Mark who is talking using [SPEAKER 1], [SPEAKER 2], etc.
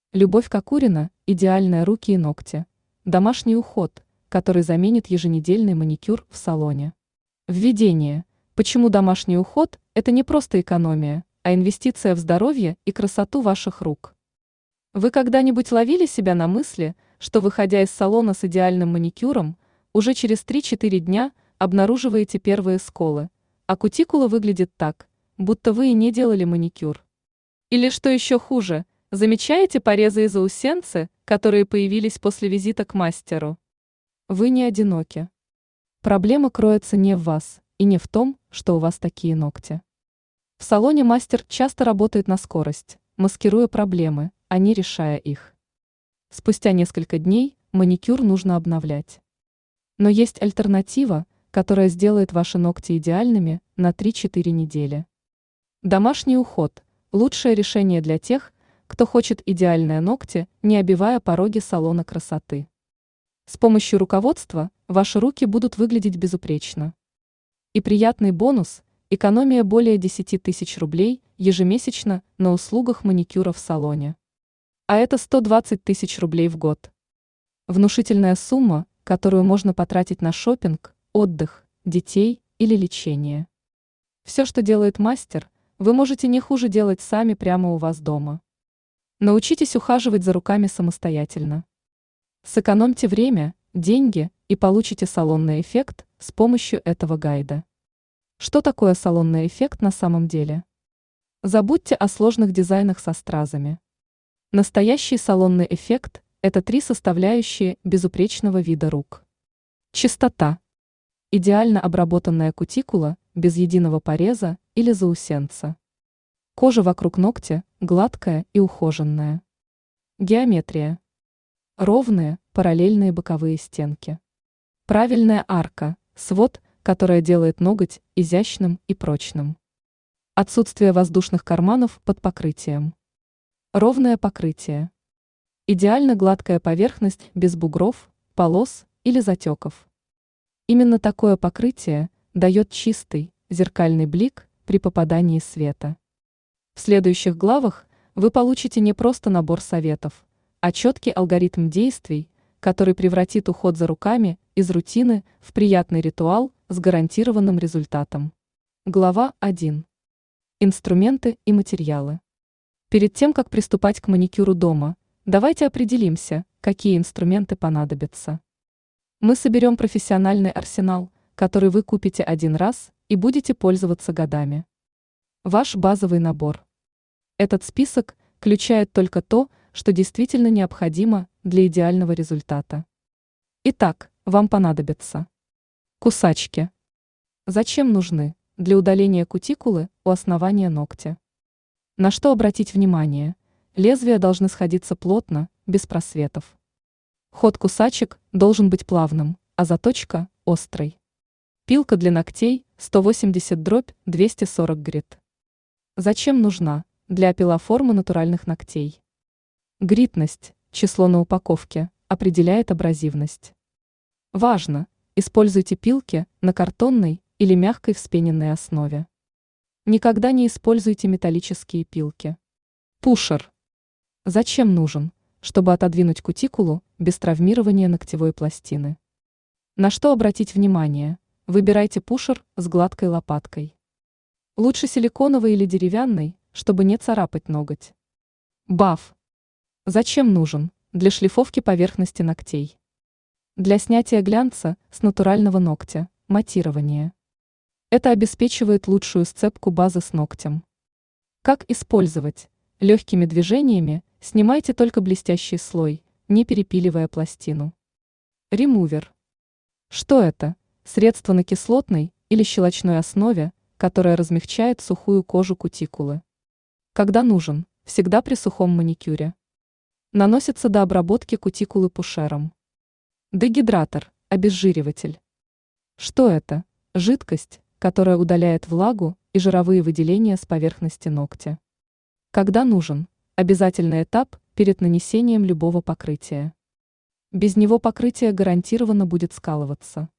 [SPEAKER 1] Любовь Кокурина – идеальные руки и ногти. Домашний уход, который заменит еженедельный маникюр в салоне. Введение. Почему домашний уход – это не просто экономия, а инвестиция в здоровье и красоту ваших рук. Вы когда-нибудь ловили себя на мысли, что, выходя из салона с идеальным маникюром, уже через 3-4 дня обнаруживаете первые сколы, а кутикула выглядит так, будто вы и не делали маникюр? Или что еще хуже, замечаете порезы и заусенцы, которые появились после визита к мастеру? Вы не одиноки. Проблема кроется не в вас и не в том, что у вас такие ногти. В салоне мастер часто работает на скорость, маскируя проблемы, а не решая их. Спустя несколько дней маникюр нужно обновлять. Но есть альтернатива, которая сделает ваши ногти идеальными на 3-4 недели. Домашний уход – лучшее решение для тех, кто хочет идеальные ногти, не обивая пороги салона красоты. С помощью руководства ваши руки будут выглядеть безупречно. И приятный бонус – экономия более 10 тысяч рублей ежемесячно на услугах маникюра в салоне. А это 120 тысяч рублей в год. Внушительная сумма, которую можно потратить на шопинг, отдых, детей или лечение. Все, что делает мастер, вы можете не хуже делать сами прямо у вас дома. Научитесь ухаживать за руками самостоятельно. Сэкономьте время, деньги и получите салонный эффект с помощью этого гайда. Что такое салонный эффект на самом деле? Забудьте о сложных дизайнах со стразами. Настоящий салонный эффект – это 3 составляющие безупречного вида рук. Чистота. Идеально обработанная кутикула, без единого пореза или заусенца. Кожа вокруг ногтя гладкая и ухоженная. Геометрия. Ровные, параллельные боковые стенки. Правильная арка, свод, которая делает ноготь изящным и прочным. Отсутствие воздушных карманов под покрытием. Ровное покрытие. Идеально гладкая поверхность без бугров, полос или затеков. Именно такое покрытие дает чистый, зеркальный блик при попадании света. В следующих главах вы получите не просто набор советов, а четкий алгоритм действий, который превратит уход за руками из рутины в приятный ритуал с гарантированным результатом. Глава 1. Инструменты и материалы. Перед тем, как приступать к маникюру дома, давайте определимся, какие инструменты понадобятся. Мы соберем профессиональный арсенал, который вы купите один раз и будете пользоваться годами. Ваш базовый набор. Этот список включает только то, что действительно необходимо для идеального результата. Итак, вам понадобятся кусачки. Зачем нужны? Для удаления кутикулы у основания ногтя. На что обратить внимание? Лезвия должны сходиться плотно, без просветов. Ход кусачек должен быть плавным, а заточка – острой. Пилка для ногтей 180/240 грит. Зачем нужна? Для пилоформы натуральных ногтей. Гритность, число на упаковке, определяет абразивность. Важно! Используйте пилки на картонной или мягкой вспененной основе. Никогда не используйте металлические пилки. Пушер. Зачем нужен? Чтобы отодвинуть кутикулу без травмирования ногтевой пластины. На что обратить внимание? Выбирайте пушер с гладкой лопаткой. Лучше силиконовый или деревянный, чтобы не царапать ноготь. Баф. Зачем нужен? Для шлифовки поверхности ногтей. Для снятия глянца с натурального ногтя, матирование. Это обеспечивает лучшую сцепку базы с ногтем. Как использовать? Легкими движениями снимайте только блестящий слой, не перепиливая пластину. Ремувер. Что это? Средство на кислотной или щелочной основе, которое размягчает сухую кожу кутикулы. Когда нужен? Всегда при сухом маникюре. Наносится до обработки кутикулы пушером. Дегидратор, обезжириватель. Что это? Жидкость, которая удаляет влагу и жировые выделения с поверхности ногтя. Когда нужен? Обязательный этап перед нанесением любого покрытия. Без него покрытие гарантированно будет скалываться.